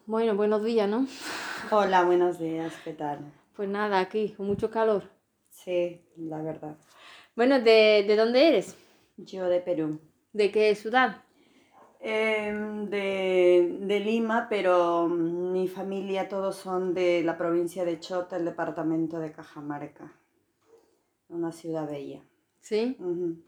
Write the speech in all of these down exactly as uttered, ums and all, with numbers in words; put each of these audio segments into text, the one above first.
Bueno, buenos días, ¿no? Hola, buenos días, ¿qué tal? Pues nada, aquí, con mucho calor. Sí, la verdad. Bueno, ¿de, de dónde eres? Yo de Perú. ¿De qué ciudad? Em, de, de Lima, pero mm, mi familia todos son de la provincia de Chota, el departamento de Cajamarca, una ciudad bella. ¿Sí? Ujú.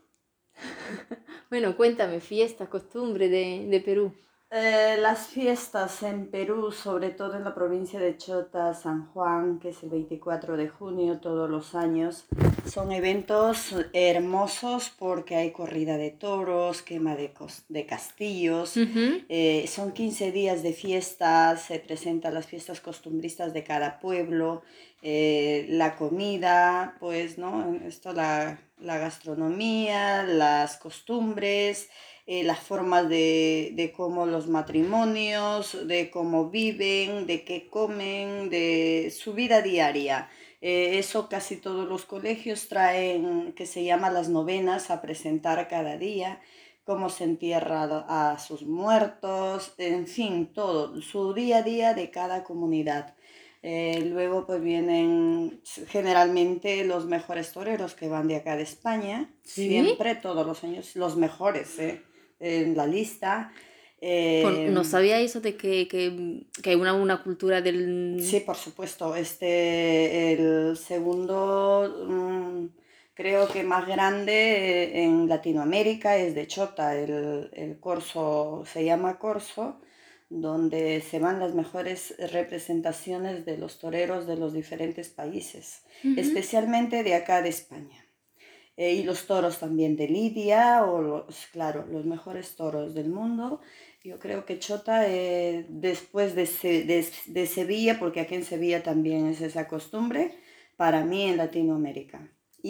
Bueno, cuéntame, fiesta, costumbre de, de Perú. Eh, las fiestas en Perú, sobre todo en la provincia de Chota, San Juan, que es el veinticuatro de junio todos los años, son eventos hermosos porque hay corrida de toros, quema de, cos- de castillos, Ujú. eh, son quince días de fiestas, se presentan las fiestas costumbristas de cada pueblo, eh, la comida, pues, ¿no? Esto, la, la gastronomía, las costumbres, eh, las formas de, de cómo los matrimonios, de cómo viven, de qué comen, de su vida diaria. Eh, eso casi todos los colegios traen, que se llama las novenas, a presentar cada día, cómo se entierra a sus muertos, en fin, todo, su día a día de cada comunidad. Eh, luego pues vienen generalmente los mejores toreros que van de acá de España, ¿Sí? siempre, todos los años, los mejores, ¿eh? En la lista. Pues no Eh, sabía eso de que, que, que hay una, una cultura sí, del... por supuesto. Este, el segundo, mm, creo que más grande eh, en Latinoamérica es de Chota. El, el corso se llama corso, donde se van las mejores representaciones de los toreros de los diferentes países, Ujú. especialmente de acá de España. Eh, y los toros también de Lidia, o los, claro, los mejores toros del mundo. Yo creo que Chota, eh, después de, Se- de, de Sevilla, porque aquí en Sevilla también es esa costumbre, para mí en Latinoamérica.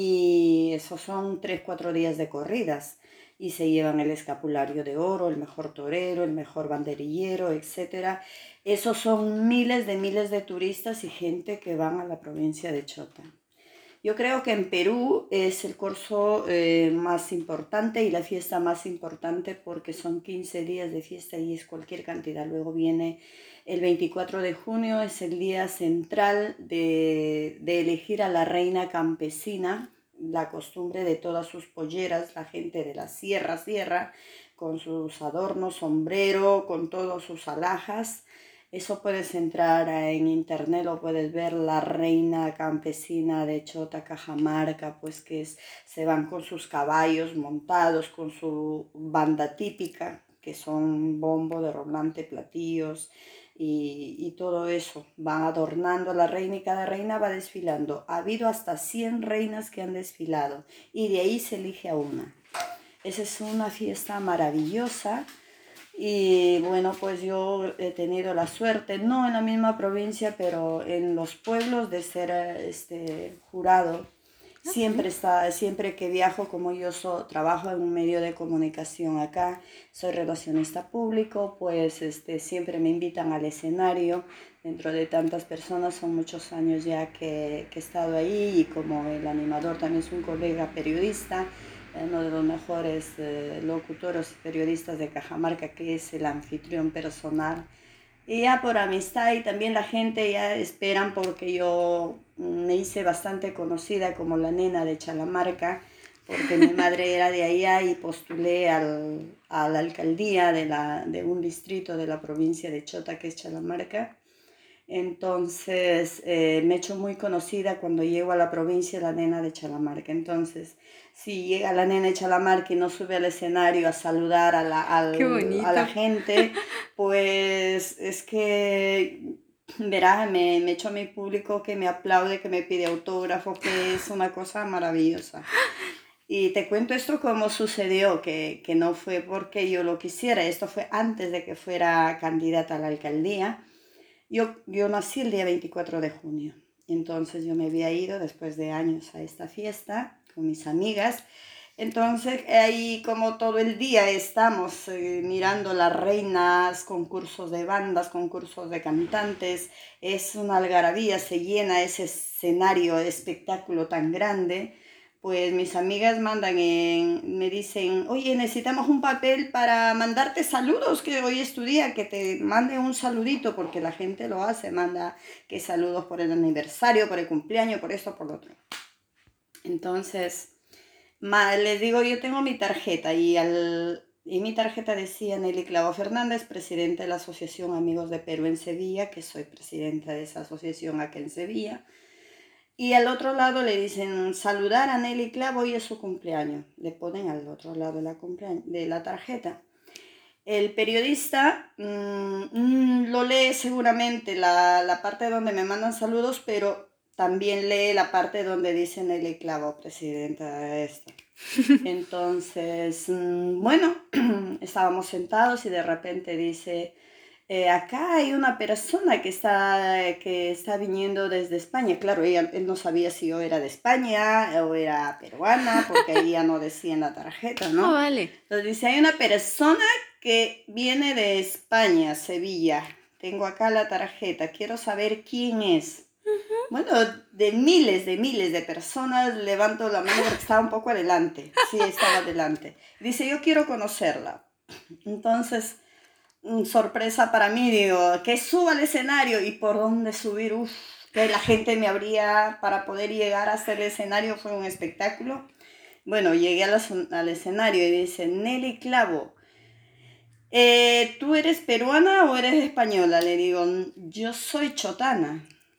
Y esos son tres, cuatro días de corridas. Y se llevan el escapulario de oro, el mejor torero, el mejor banderillero, etcétera. Esos son miles de miles de turistas y gente que van a la provincia de Chota. Yo creo que en Perú es el corso eh, más importante y la fiesta más importante porque son quince días de fiesta y es cualquier cantidad. Luego viene el veinticuatro de junio, es el día central de, de elegir a la reina campesina, la costumbre de todas sus polleras, la gente de la sierra, sierra, con sus adornos, sombrero, con todas sus alhajas. Eso puedes entrar en internet, lo puedes ver, la reina campesina de Chota, Cajamarca, pues que es, se van con sus caballos montados, con su banda típica, que son bombo de roblante, platillos y, y todo eso. Van adornando a la reina y cada reina va desfilando. Ha habido hasta cien reinas que han desfilado y de ahí se elige a una. Esa es una fiesta maravillosa y bueno, pues yo he tenido la suerte, no en la misma provincia, pero en los pueblos de ser eh, este, jurado. Ah, Siempre, sí. está, siempre que viajo, como yo so, trabajo en un medio de comunicación acá, soy relacionista público, pues este, siempre me invitan al escenario. Dentro de tantas personas, son muchos años ya que, que he estado ahí y como el animador también es un colega periodista, uno de los mejores eh, locutores y periodistas de Cajamarca, que es el anfitrión personal. Y ya por amistad y también la gente ya esperan porque yo me hice bastante conocida como la nena de Chalamarca, porque mi madre era de allá y postulé al, a la alcaldía de, la, de un distrito de la provincia de Chota, que es Chalamarca. Entonces eh, me he hecho muy conocida cuando llego a la provincia la nena de Chalamarca. Entonces, si llega la nena de Chalamarca y no sube al escenario a saludar a la, Qué al- a la bonito. gente, pues es que, verás, me, me echo a mi público que me aplaude, que me pide autógrafo, que es una cosa maravillosa. Y te cuento esto cómo sucedió, que, que no fue porque yo lo quisiera, esto fue antes de que fuera candidata a la alcaldía. Yo, yo nací el día veinticuatro de junio, entonces yo me había ido después de años a esta fiesta con mis amigas. Entonces ahí como todo el día estamos eh, mirando las reinas, concursos de bandas, concursos de cantantes, es una algarabía, se llena ese escenario, espectáculo tan grande, pues mis amigas mandan en, me dicen, oye, necesitamos un papel para mandarte saludos, que hoy es tu día, que te mande un saludito, porque la gente lo hace, manda que saludos por el aniversario, por el cumpleaños, por esto, por lo otro. Entonces, ma, les digo, yo tengo mi tarjeta y, al, y mi tarjeta decía Nelly Clavo Fernández, presidenta de la Asociación Amigos de Perú en Sevilla, que soy presidenta de esa asociación aquí en Sevilla. Y al otro lado le dicen saludar a Nelly Clavo, hoy es su cumpleaños. Le ponen al otro lado de la, de la tarjeta. El periodista mmm, lo lee seguramente la, la parte donde me mandan saludos, pero también lee la parte donde dice Nelly Clavo, presidenta de esto. Entonces, mmm, bueno, estábamos sentados y de repente dice... Eh, acá hay una persona que está, que está viniendo desde España. Claro, ella, él no sabía si yo era de España o era peruana, porque ahí ya no decía en la tarjeta, ¿no? Ah, vale. Entonces dice, hay una persona que viene de España, Sevilla. Tengo acá la tarjeta, quiero saber quién es. Uh-huh. Bueno, de miles, de miles de personas, levanto la mano porque estaba un poco adelante. Sí, estaba adelante. Dice, yo quiero conocerla. Entonces... sorpresa para mí, digo, que suba al escenario y por dónde subir, uff, que la gente me abría para poder llegar hasta el escenario, fue un espectáculo. Bueno, llegué a la, al escenario y dice, Nelly Clavo, eh, ¿tú eres peruana o eres española? Le digo, yo soy chotana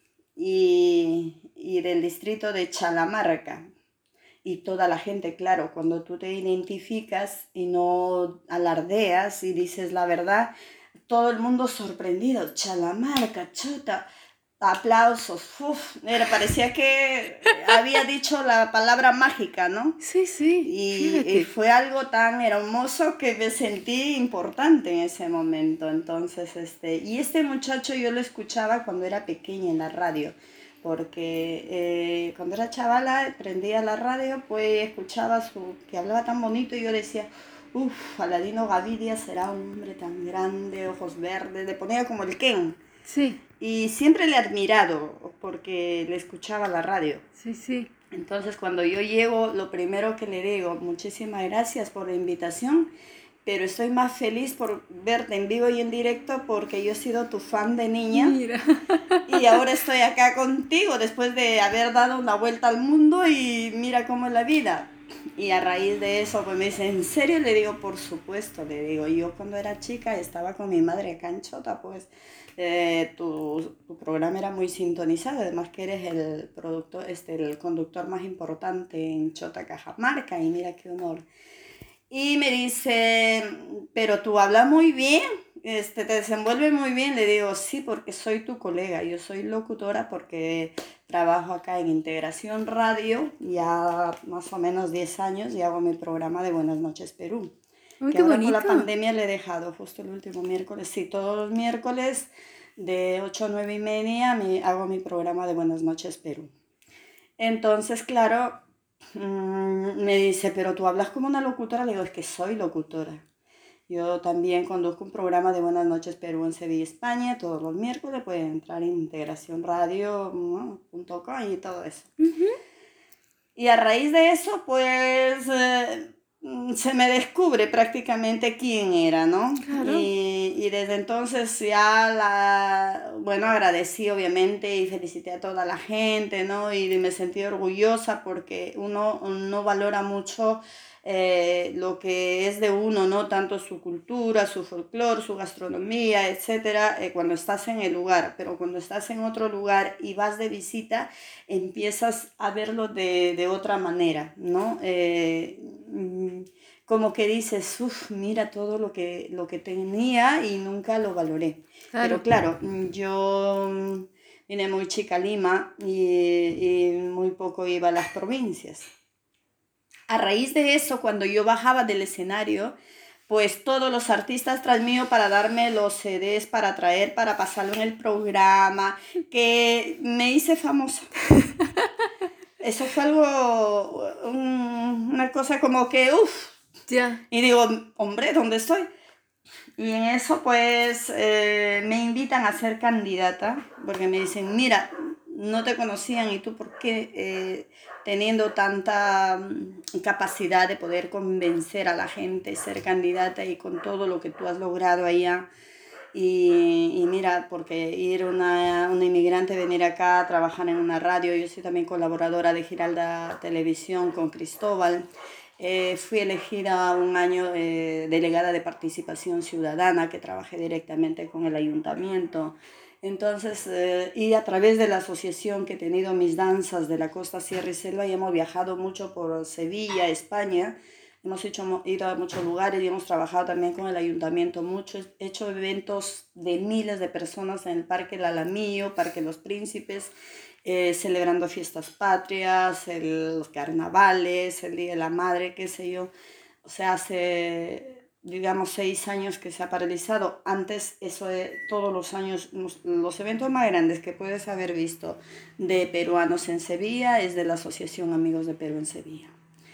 y, y del distrito de Chalamarca. Y toda la gente, claro, cuando tú te identificas y no alardeas y dices la verdad, todo el mundo sorprendido, Chalamarca, chota, aplausos, uf, era, parecía que había dicho la palabra mágica, ¿no? Sí, sí, y, y fue algo tan hermoso que me sentí importante en ese momento. Entonces, este, y este muchacho yo lo escuchaba cuando era pequeña en la radio, porque eh, cuando era chavala prendía la radio, pues escuchaba su, que hablaba tan bonito y yo decía, uff, Aladino Gavidia será un hombre tan grande, ojos verdes, le ponía como el Ken. Sí. Y siempre le he admirado porque le escuchaba la radio. Sí, sí. Entonces cuando yo llego, lo primero que le digo, muchísimas gracias por la invitación, pero estoy más feliz por verte en vivo y en directo porque yo he sido tu fan de niña. Mira. Y ahora estoy acá contigo después de haber dado una vuelta al mundo y mira cómo es la vida. Y a raíz de eso pues me dice, ¿en serio? Le digo, por supuesto, le digo, yo cuando era chica estaba con mi madre acá en Chota, pues eh, tu, tu programa era muy sintonizado, además que eres el, productor, este, el conductor más importante en Chota, Cajamarca, y mira qué honor. Y me dice, pero tú hablas muy bien, este, te desenvuelves muy bien. Le digo, sí, porque soy tu colega. Yo soy locutora porque trabajo acá en Integración Radio, ya más o menos diez años, y hago mi programa de Buenas Noches Perú. Uy, que qué ahora bonito. Por la pandemia le he dejado justo el último miércoles. Sí, todos los miércoles de ocho a nueve y media me, hago mi programa de Buenas Noches Perú. Entonces, claro... me dice, pero tú hablas como una locutora. Le digo, es que soy locutora. Yo también conduzco un programa de Buenas Noches Perú en Sevilla, España, todos los miércoles. Pueden entrar en integración radio punto com y todo eso. Uh-huh. Y a raíz de eso, pues, eh, se me descubre prácticamente quién era, ¿no? Claro. Y, y desde entonces ya, la, bueno, agradecí obviamente y felicité a toda la gente, ¿no? Y me sentí orgullosa porque uno no valora mucho eh, lo que es de uno, ¿no? Tanto su cultura, su folclore, su gastronomía, etcétera, eh, cuando estás en el lugar. Pero cuando estás en otro lugar y vas de visita, empiezas a verlo de, de otra manera, ¿no? Eh, como que dices, uff, mira todo lo que, lo que tenía y nunca lo valoré. Claro. Pero claro, yo vine muy chica a Lima y, y muy poco iba a las provincias. A raíz de eso, cuando yo bajaba del escenario, pues todos los artistas tras mío para darme los C Ds para traer, para pasarlo en el programa, que me hice famosa. Eso fue algo, un, una cosa como que, uff. Ya. Y digo, hombre, ¿dónde estoy? Y en eso pues eh, me invitan a ser candidata, porque me dicen, mira, no te conocían y tú por qué, eh, teniendo tanta mm, capacidad de poder convencer a la gente, ser candidata y con todo lo que tú has logrado allá. Y, y mira, porque ir una, una inmigrante, venir acá a trabajar en una radio, yo soy también colaboradora de Giralda Televisión con Cristóbal. Eh, fui elegida un año eh, delegada de participación ciudadana, que trabajé directamente con el ayuntamiento. Entonces, eh, y a través de la asociación que he tenido mis danzas de la costa Sierra y Selva, y hemos viajado mucho por Sevilla, España. Hemos hecho, ido a muchos lugares y hemos trabajado también con el ayuntamiento mucho. He hecho eventos de miles de personas en el Parque El Alamillo, Parque Los Príncipes, eh, celebrando fiestas patrias, el, los carnavales, el Día de la Madre, qué sé yo. O sea, hace, digamos, seis años que se ha paralizado. Antes, eso de todos los años, los, los eventos más grandes que puedes haber visto de peruanos en Sevilla es de la Asociación Amigos de Perú en Sevilla.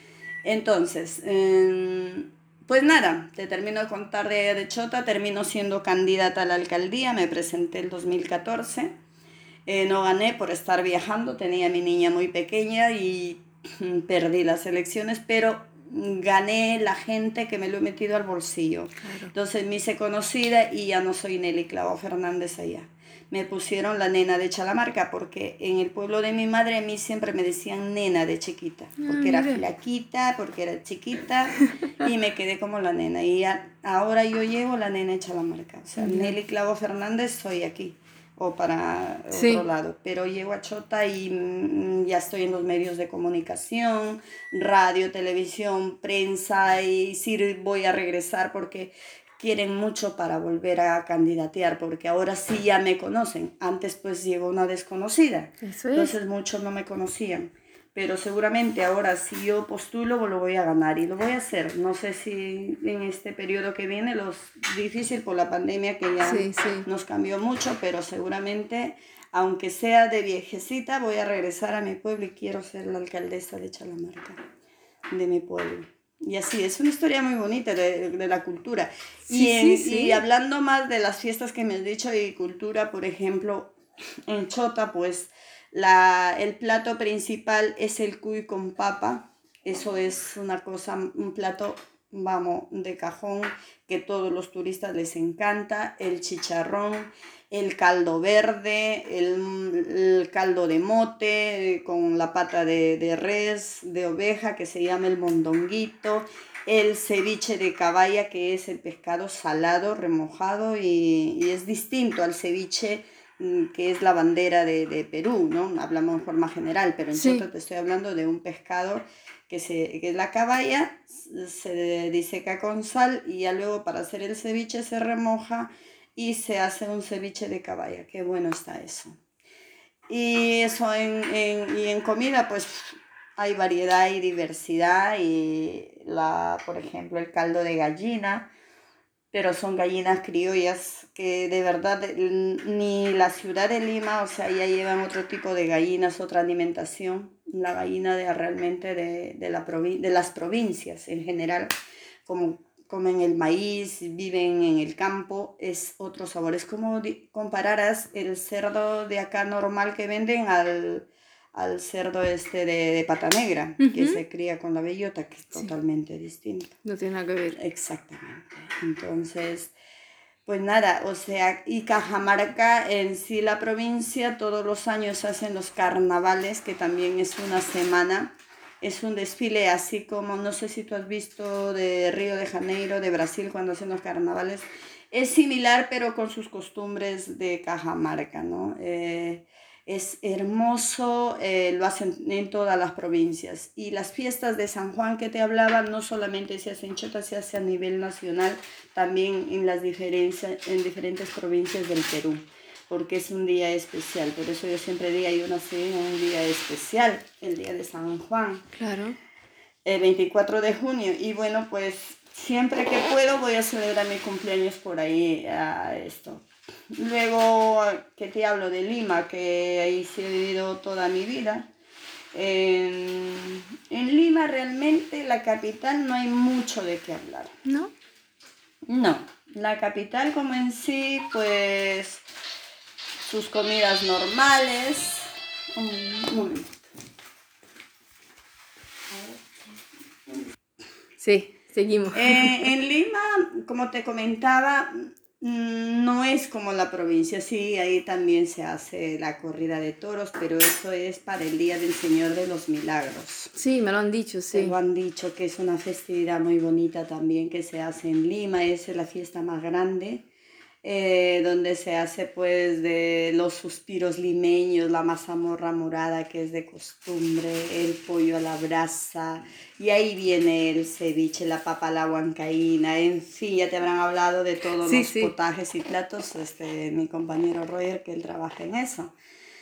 Entonces, eh, pues nada, te termino de contar de, de Chota, termino siendo candidata a la alcaldía, me presenté el dos mil catorce, eh, no gané por estar viajando, tenía a mi niña muy pequeña y perdí las elecciones, pero gané la gente que me lo he metido al bolsillo. Claro. Entonces me hice conocida y ya no soy Nelly Clavo Fernández allá. Me pusieron la nena de Chalamarca porque en el pueblo de mi madre a mí siempre me decían nena de chiquita, porque Ah, era mira. flaquita, porque era chiquita y me quedé como la nena. Y ya, ahora yo llevo la nena de Chalamarca. O sea, Ya. Nelly Clavo Fernández soy aquí o para otro Sí. lado, pero llego a Chota y mm, ya estoy en los medios de comunicación, radio, televisión, prensa, y sí voy a regresar porque quieren mucho para volver a candidatear, porque ahora sí ya me conocen. Antes pues llegó una desconocida, Eso es. entonces muchos no me conocían. Pero seguramente ahora si yo postulo lo voy a ganar y lo voy a hacer. No sé si en este periodo que viene, los difícil por la pandemia que ya Sí, sí. nos cambió mucho, pero seguramente, aunque sea de viejecita, voy a regresar a mi pueblo y quiero ser la alcaldesa de Chalamarca, de mi pueblo. Y así, es una historia muy bonita de, de la cultura. Sí, Y, en, sí, y sí. hablando más de las fiestas que me has dicho y cultura, por ejemplo, en Chota, pues la, el plato principal es el cuy con papa. Eso es una cosa, un plato, vamos, de cajón que todos los turistas les encanta. El chicharrón, el caldo verde, el, el caldo de mote eh, con la pata de, de res, de oveja, que se llama el mondonguito, el ceviche de caballa, que es el pescado salado, remojado, y, y es distinto al ceviche mm, que es la bandera de, de Perú, ¿no? Hablamos en forma general, pero en Sí. Chota te estoy hablando de un pescado que, se, que es la caballa, se diseca con sal y ya luego para hacer el ceviche se remoja y se hace un ceviche de caballa. Qué bueno está eso. Y eso en, en, y en comida, pues hay variedad y diversidad. Y la, por ejemplo, el caldo de gallina, pero son gallinas criollas que de verdad ni la ciudad de Lima, o sea, ya llevan otro tipo de gallinas, otra alimentación. La gallina de realmente de, de, la provi- de las provincias en general, como comen el maíz, viven en el campo, es otro sabor. Es como di- compararas el cerdo de acá normal que venden al, al cerdo este de, de pata negra, que Ujú. se cría con la bellota, que es Sí. totalmente distinto. No tiene nada que ver. Exactamente. Entonces, pues nada, o sea, y Cajamarca en sí, la provincia, todos los años hacen los carnavales, que también es una semana. Es un desfile así como, no sé si tú has visto de Río de Janeiro, de Brasil, cuando hacen los carnavales. Es similar, pero con sus costumbres de Cajamarca, ¿no? Eh, es hermoso, eh, lo hacen en todas las provincias. Y las fiestas de San Juan que te hablaba, no solamente se hacen en Chota, se hace a nivel nacional, también en las diferencias, en diferentes provincias del Perú, porque es un día especial. Por eso yo siempre digo, yo nací en un día especial, el día de San Juan, Claro. el veinticuatro de junio. Y bueno, pues siempre que puedo voy a celebrar mi cumpleaños por ahí a esto. Luego, que te hablo de Lima, que ahí sí he vivido toda mi vida. En, en Lima realmente, la capital, no hay mucho de qué hablar. ¿No? No, la capital como en sí, pues sus comidas normales, Un momento. Sí, seguimos. Eh, en Lima, como te comentaba, mm, no es como la provincia, sí, ahí también se hace la corrida de toros, pero eso es para el Día del Señor de los Milagros. Sí, me lo han dicho, Te sí. lo han dicho que es una festividad muy bonita también que se hace en Lima, es la fiesta más grande, eh, donde se hace pues de los suspiros limeños, la mazamorra morada que es de costumbre, el pollo a la brasa, y ahí viene el ceviche, la papa a la huancaína, en fin, ya te habrán hablado de todos Sí, los sí. potajes y platos, este, mi compañero Roger, que él trabaja en eso.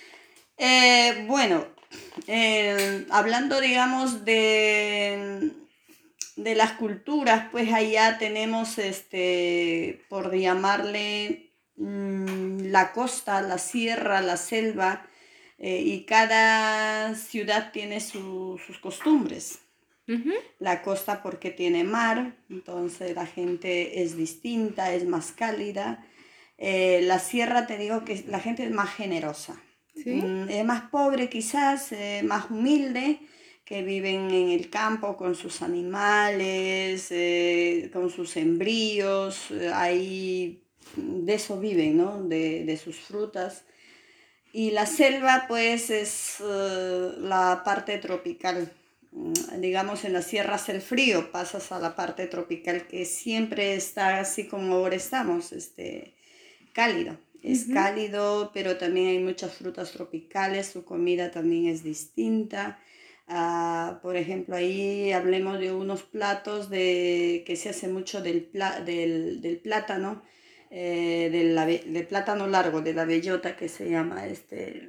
Eh, bueno, eh, hablando digamos de de las culturas, pues allá tenemos, este, por llamarle, mmm, la costa, la sierra, la selva, eh, y cada ciudad tiene su, sus costumbres. Ujú. La costa porque tiene mar, entonces la gente es distinta, es más cálida. Eh, la sierra te digo que la gente es más generosa. ¿Sí? Mm, es más pobre quizás, eh, más humilde, que viven en el campo con sus animales, eh, con sus sembríos, eh, ahí de eso viven, ¿no? De, de sus frutas. Y la selva pues es eh, la parte tropical. Mm, Digamos, en la sierra hace el frío, pasas a la parte tropical que siempre está así como ahora estamos, este, cálido. Es Ujú. cálido, pero también hay muchas frutas tropicales, su comida también es distinta. Ah, por ejemplo, ahí hablemos de unos platos de, que se hace mucho del, pla- del, del plátano, eh, del, ave- del plátano largo, de la bellota que se llama, este,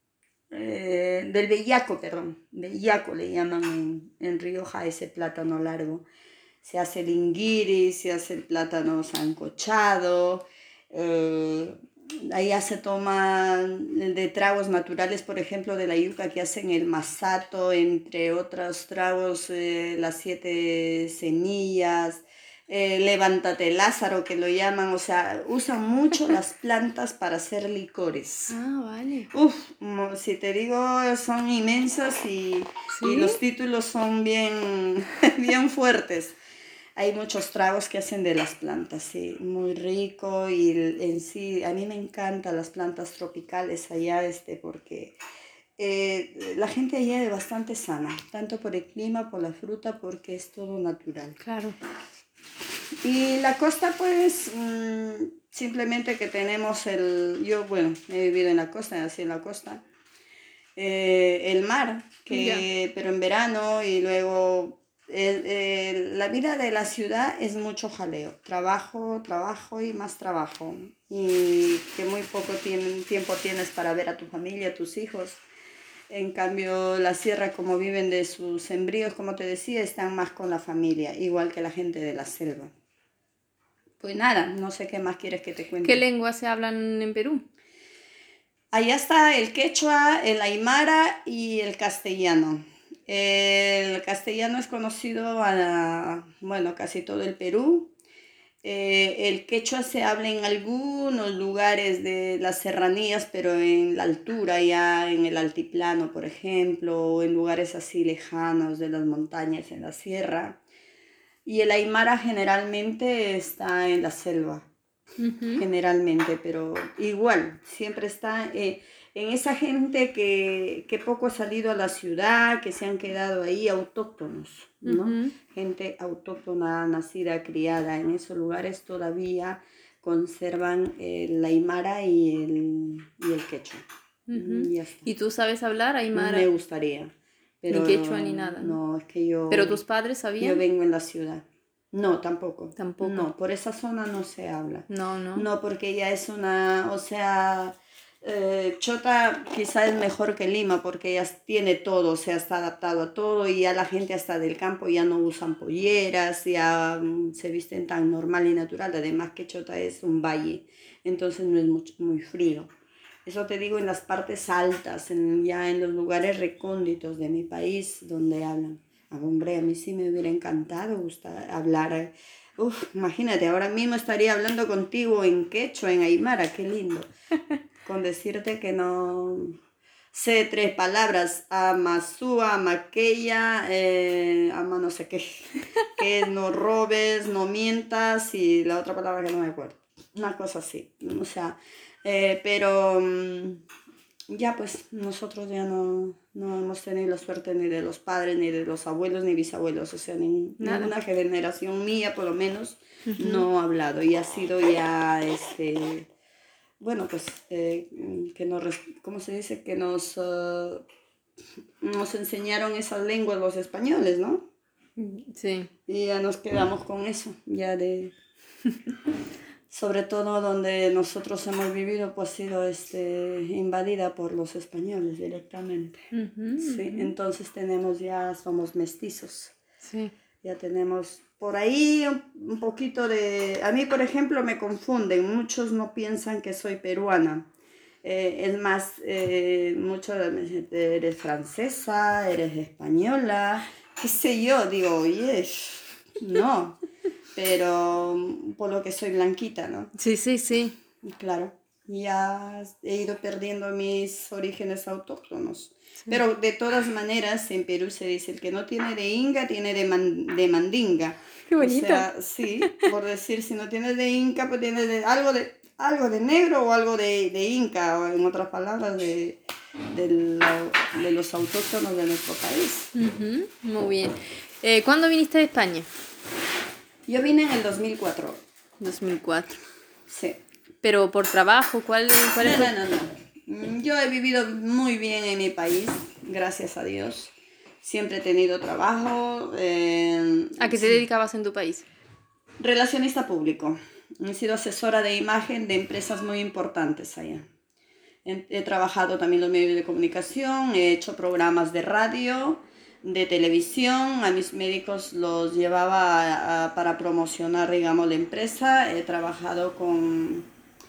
eh, del bellaco, perdón, bellaco le llaman en, en Rioja ese plátano largo. Se hace el inguiri, se hace el plátano sancochado, eh, allá se toma de tragos naturales, por ejemplo, de la yuca que hacen el masato, entre otros tragos, eh, las siete semillas, eh, levántate Lázaro, que lo llaman, o sea, usan mucho las plantas para hacer licores. Ah, vale. Uf, mo- si te digo, son inmensas y, y ¿Sí? los títulos son bien, bien fuertes. Hay muchos tragos que hacen de las plantas, sí, muy rico y el- en sí, a mí me encantan las plantas tropicales allá, este, porque eh, la gente allá es bastante sana, tanto por el clima, por la fruta, porque es todo natural. Claro. Y la costa, pues, mm, simplemente que tenemos el, yo, bueno, he vivido en la costa, nací en la costa, eh, el mar, Ya. que, pero en verano y luego eh, eh, la vida de la ciudad es mucho jaleo, trabajo, trabajo y más trabajo, y que muy poco tienen, tiempo tienes para ver a tu familia, a tus hijos. En cambio, la sierra, como viven de sus sembríos, como te decía, están más con la familia, igual que la gente de la selva. Pues nada, no sé qué más quieres que te ¿Qué cuente. lenguas se hablan en Perú? Allá está el quechua, el aymara y el castellano. El castellano es conocido a, bueno, casi todo el Perú. Eh, el quechua se habla en algunos lugares de las serranías, pero en la altura, ya en el altiplano, por ejemplo, o en lugares así lejanos de las montañas, en la sierra. Y el aymara generalmente está en la selva, Ujú. generalmente, pero igual, siempre está eh, en esa gente que, que poco ha salido a la ciudad, que se han quedado ahí autóctonos, ¿no? Ujú. Gente autóctona, nacida, criada en esos lugares todavía conservan el aymara y el, y el quechua. Ujú. Mm, Ya está. ¿Y tú sabes hablar Me aymara? gustaría, Ni pero quechua ni nada, ¿no? no, es que yo, ¿Pero tus padres yo sabían? vengo en la ciudad. No, tampoco. Tampoco. No, por esa zona no se habla. No, no. No, porque ya es una, o sea, eh, Chota quizá es mejor que Lima porque ya tiene todo, o sea, está adaptado a todo y ya la gente hasta del campo ya no usan polleras, ya mm, se visten tan normal y natural. Además que Chota es un valle, entonces no es mucho, muy frío. Eso te digo en las partes altas, en, ya en los lugares recónditos de mi país donde hablan. Ah, hombre, a mí sí me hubiera encantado gustar, hablar. eh, Uf, imagínate, ahora mismo estaría hablando contigo en quechua, en aymara, qué lindo. Con decirte que no, sé tres palabras, amasúa, maquella, eh, ama no sé qué, que es no robes, no mientas y la otra palabra que no me acuerdo. Una cosa así, o sea, eh, pero mm, ya pues nosotros ya no, no hemos tenido la suerte ni de los padres, ni de los abuelos, ni bisabuelos, o sea, ni- Nada. ninguna generación mía por lo menos Ujú. no ha hablado y ha sido ya, este, bueno, pues eh, que nos, res- ¿cómo se dice? Que nos, eh, nos enseñaron esas lenguas los españoles, ¿no? Sí. Y ya nos quedamos con eso, ya de, sobre todo donde nosotros hemos vivido, pues ha sido este, invadida por los españoles directamente. Ujú, Sí, ujú. entonces tenemos ya, somos mestizos, Sí. ya tenemos por ahí un, un poquito de, a mí por ejemplo me confunden, muchos no piensan que soy peruana. Eh, es más, eh, muchos me dicen, eres francesa, eres española, qué sé yo, digo, oye, no, pero por lo que soy blanquita, ¿no? Sí, sí, sí. Claro, ya he ido perdiendo mis orígenes autóctonos. Sí. Pero de todas maneras, en Perú se dice, el que no tiene de inga, tiene de, man- de mandinga. Qué O bonito. sea, sí, por decir, si no tienes de inca, pues tienes de, algo, de, algo de negro o algo de, de inca, o en otras palabras, de, de, la- de los autóctonos de nuestro país. Ujú, muy bien. Eh, ¿cuándo viniste de España? Yo vine en el dos mil cuatro, dos mil cuatro. sí. Pero por trabajo, ¿cuál, cuál es No, tu... no, no, no. Mm, Yo he vivido muy bien en mi país, gracias a Dios. Siempre he tenido trabajo. eh, ¿A qué te sí. dedicabas en tu país? Relacionista público. He sido asesora de imagen de empresas muy importantes allá. He, he trabajado también en los medios de comunicación, he hecho programas de radio, de televisión. A mis médicos los llevaba a- a- para promocionar, digamos, la empresa. He trabajado con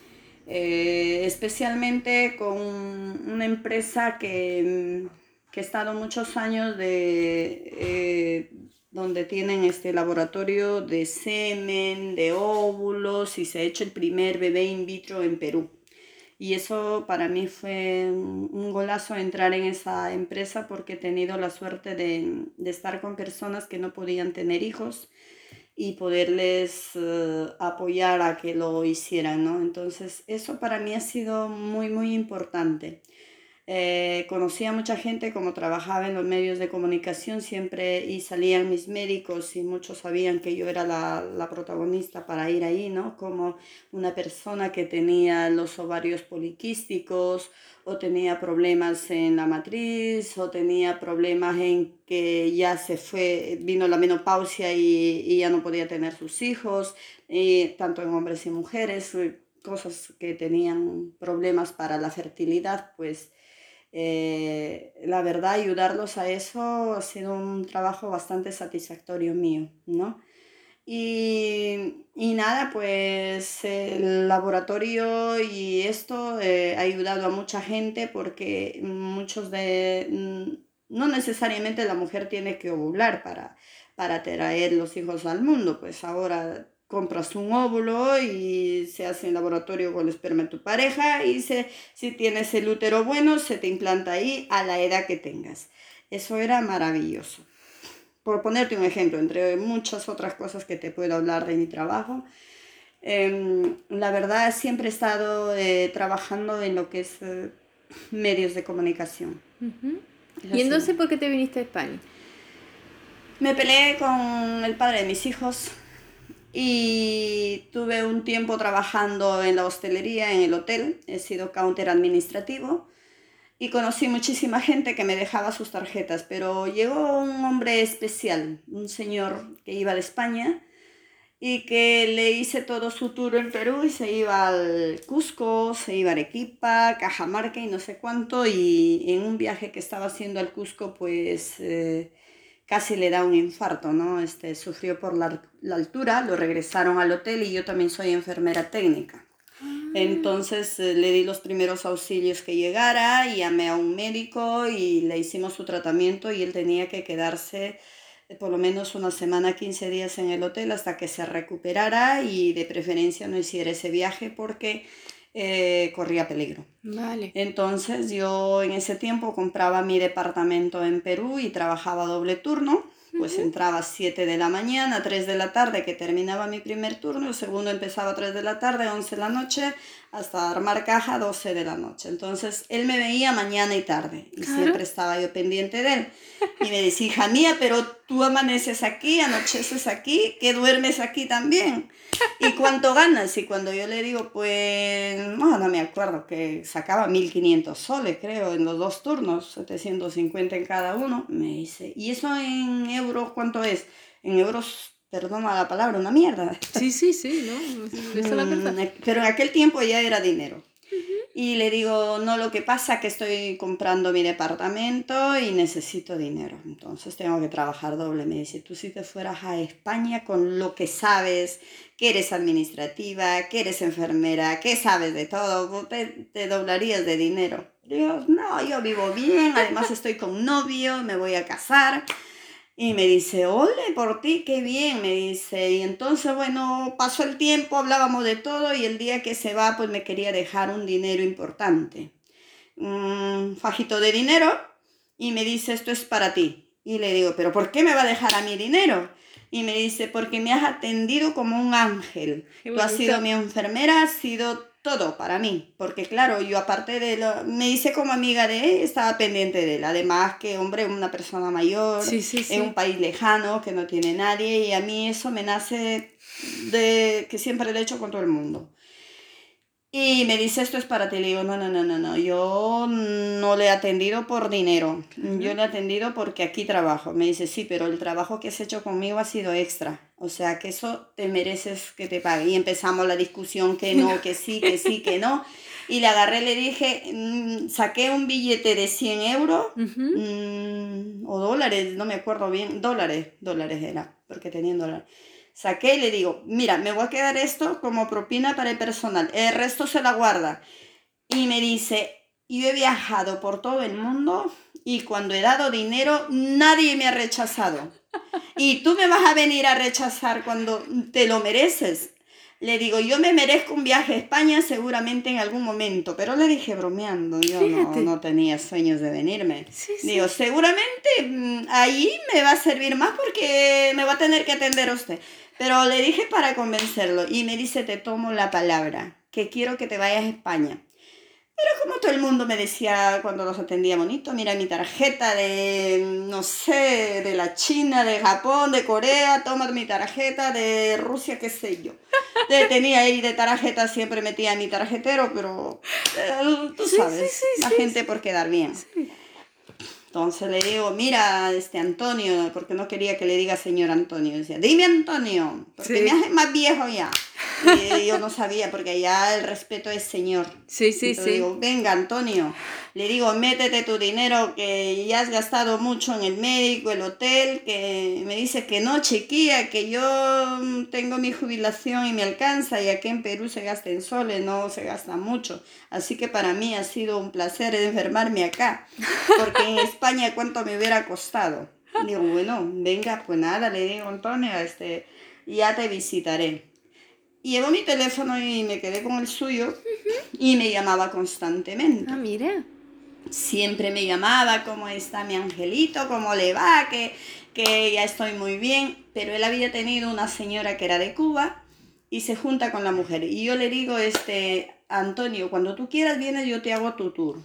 eh, especialmente con una empresa que, que ha estado muchos años de, eh, donde tienen este laboratorio de semen, de óvulos y se ha hecho el primer bebé in vitro en Perú. Y eso para mí fue un un golazo entrar en esa empresa porque he tenido la suerte de, de estar con personas que no podían tener hijos y poderles eh, apoyar a que lo hicieran, ¿no? Entonces, eso para mí ha sido muy, muy importante. Eh, conocí a mucha gente, como trabajaba en los medios de comunicación siempre y salían mis médicos y muchos sabían que yo era la, la protagonista para ir ahí, ¿no? Como una persona que tenía los ovarios poliquísticos o tenía problemas en la matriz o tenía problemas en que ya se fue, vino la menopausia y, y ya no podía tener sus hijos, y tanto en hombres y mujeres, eh, cosas que tenían problemas para la fertilidad, pues eh, la verdad, ayudarlos a eso ha sido un trabajo bastante satisfactorio mío, ¿no? Y, y nada, pues el laboratorio y esto eh, ha ayudado a mucha gente porque muchos de... mm, no necesariamente la mujer tiene que ovular para, para traer los hijos al mundo, pues ahora compras un óvulo y se hace en laboratorio con el esperma de tu pareja y se, si tienes el útero bueno, se te implanta ahí a la edad que tengas. Eso era maravilloso. Por ponerte un ejemplo, entre muchas otras cosas que te puedo hablar de mi trabajo, eh, la verdad siempre he estado eh, trabajando en lo que es eh, medios de comunicación. Ujú. Es ¿Y así. entonces por qué te viniste a España? Me peleé con el padre de mis hijos y tuve un tiempo trabajando en la hostelería, en el hotel. He sido counter administrativo y conocí muchísima gente que me dejaba sus tarjetas, pero llegó un hombre especial, un señor que iba de España y que le hice todo su tour en Perú y se iba al Cusco, se iba a Arequipa, Cajamarca y no sé cuánto, y en un viaje que estaba haciendo al Cusco pues eh, casi le da un infarto, ¿no? Este, sufrió por la, la altura, lo regresaron al hotel y yo también soy enfermera técnica. Entonces eh, le di los primeros auxilios que llegara, y llamé a un médico y le hicimos su tratamiento y él tenía que quedarse eh, por lo menos una semana, quince días en el hotel hasta que se recuperara y de preferencia no hiciera ese viaje porque eh, corría peligro. Vale. Entonces yo en ese tiempo compraba mi departamento en Perú y trabajaba doble turno. Pues Ujú. entraba a siete de la mañana, a tres de la tarde, que terminaba mi primer turno, el segundo empezaba a tres de la tarde, once de la noche, hasta armar caja, doce de la noche. Entonces él me veía mañana y tarde y Claro. siempre estaba yo pendiente de él. Y me decía, hija mía, pero tú amaneces aquí, anocheces aquí, que duermes aquí también. ¿Y cuánto ganas? Y cuando yo le digo, pues, no, no me acuerdo, que sacaba mil quinientos soles, creo, en los dos turnos, setecientos cincuenta en cada uno, me dice, ¿y eso en euros cuánto es? En euros, perdona la palabra, una mierda. Sí, sí, sí, ¿no? Esa es la verdad. Pero en aquel tiempo ya era dinero. Ujú. Y le digo, no, lo que pasa es que estoy comprando mi departamento y necesito dinero. Entonces tengo que trabajar doble. Me dice, tú si te fueras a España con lo que sabes, que eres administrativa, que eres enfermera, que sabes de todo, te, te doblarías de dinero. Digo, no, yo vivo bien, además estoy con novio, me voy a casar. Y me dice, ole, por ti, qué bien, me dice. Y entonces, bueno, pasó el tiempo, hablábamos de todo y el día que se va, pues me quería dejar un dinero importante. Un fajito de dinero y me dice, esto es para ti. Y le digo, ¿pero por qué me va a dejar a mí dinero? Y me dice, porque me has atendido como un ángel. Qué Tú has sido bonito. mi enfermera, has sido todo para mí. Porque claro, yo aparte de lo... Me hice como amiga de él, estaba pendiente de él. Además que, hombre, una persona mayor, Sí, sí, en un sí. país lejano, que no tiene nadie. Y a mí eso me nace de que siempre lo he hecho con todo el mundo. Y me dice, esto es para ti. Le digo, no, no, no, no, no, yo no le he atendido por dinero, yo Claro. le he atendido porque aquí trabajo. Me dice, sí, pero el trabajo que has hecho conmigo ha sido extra, o sea, que eso te mereces que te pague. Y empezamos la discusión, que no, que sí, que sí, que no. Y le agarré, le dije, mm, saqué un billete de cien euros, Ujú. mm, o dólares, no me acuerdo bien, dólares, dólares era, porque tenían dólares. Saqué y le digo, mira, me voy a quedar esto como propina para el personal, el resto se la guarda. Y me dice, yo he viajado por todo el mundo y cuando he dado dinero nadie me ha rechazado. Y tú me vas a venir a rechazar cuando te lo mereces. Le digo, yo me merezco un viaje a España seguramente en algún momento, pero le dije bromeando, yo no, Fíjate. no tenía sueños de venirme. Sí, Digo, sí. seguramente mm, ahí me va a servir más porque me va a tener que atender usted. Pero le dije para convencerlo y me dice, te tomo la palabra, que quiero que te vayas a España. Como todo el mundo me decía cuando los atendía bonito, mira mi tarjeta de, no sé, de la China, de Japón, de Corea, toma mi tarjeta de Rusia, qué sé yo. Le tenía ahí de tarjeta, siempre metía en mi tarjetero, pero eh, tú Sí, sí, sabes, sí, la sí, gente sí. por quedar bien. Sí. Entonces le digo, mira, este Antonio, porque no quería que le diga señor Antonio. Decía, dime Antonio, porque me Sí. hace más viejo ya. Y yo no sabía, porque allá el respeto es señor. Sí, sí, Entonces sí. digo, venga Antonio, le digo, métete tu dinero que ya has gastado mucho en el médico, el hotel, que me dice que no, chiquilla, que yo mm, tengo mi jubilación y me alcanza, y aquí en Perú se gasta en soles, no se gasta mucho. Así que para mí ha sido un placer enfermarme acá, porque en España cuánto me hubiera costado. Digo, bueno, venga, pues nada, le digo, Antonio, este, ya te visitaré. Y llevo mi teléfono y me quedé con el suyo y me llamaba Ah, constantemente. mira. Siempre me llamaba, ¿cómo está mi angelito? ¿Cómo le va? Que, que ya estoy muy bien. Pero él había tenido una señora que era de Cuba y se junta con la mujer. Y yo le digo, este, Antonio, cuando tú quieras vienes, yo te hago tu tour.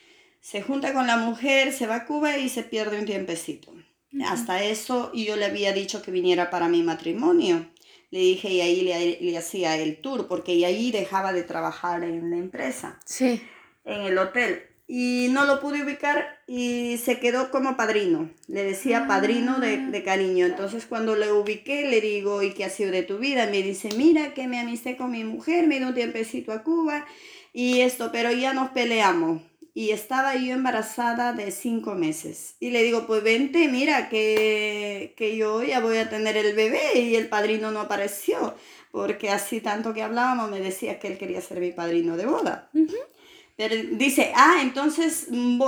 Se junta con la mujer, se va a Cuba y se pierde un tiempecito. Ujú. Hasta eso, y yo le había dicho que viniera para mi matrimonio. Le dije, y ahí le, le hacía el tour, porque ahí dejaba de trabajar en la empresa, Sí. en el hotel. Y no lo pude ubicar y se quedó como padrino. Le decía padrino de, Ah, de cariño. Entonces cuando le ubiqué le digo, ¿y qué ha sido de tu vida? Me dice, mira que me amisté con mi mujer, me dio un tiempecito a Cuba y esto, pero ya nos peleamos. Y estaba yo embarazada de cinco meses. Y le digo, pues vente, mira que, que yo ya voy a tener el bebé y el padrino no apareció. Porque así tanto que hablábamos me decía que él quería ser mi padrino de boda. ujú. Pero dice, ah, entonces mm, voy.